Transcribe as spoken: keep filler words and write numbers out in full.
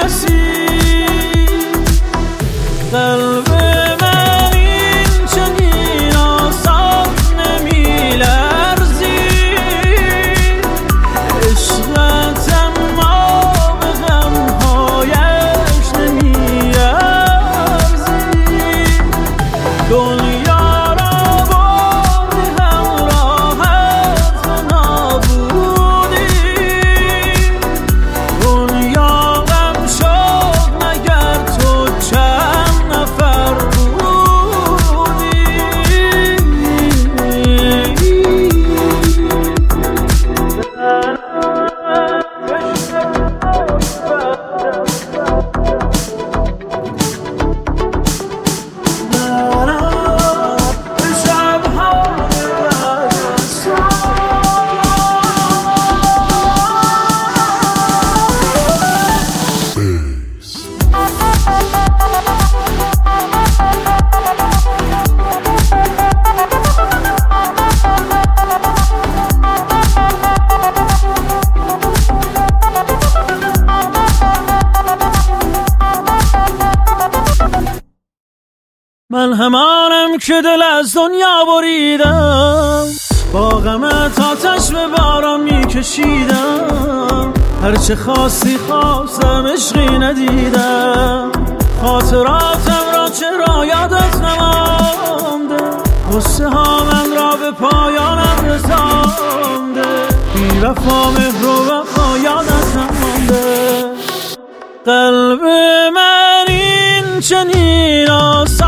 کسی. قلب من این چنین آسان نمیلرزی، عشقت اما به غمهایش نمیارزی. دنیا را بردی همراهت به نابودی، دنیا غم شد مگر تو چند نفر بودی. من همانم که دل از دنیا بریدم، با غمت آتش به باران میکشیدم. هرچه خاصی خواستم عشقی ندیدم، خاطراتم را چرا یادت نمانده، غصه ها من را به پایانم رسانده، بی وفا مهر و وفا یادت نمانده. قلب من این چنین آسان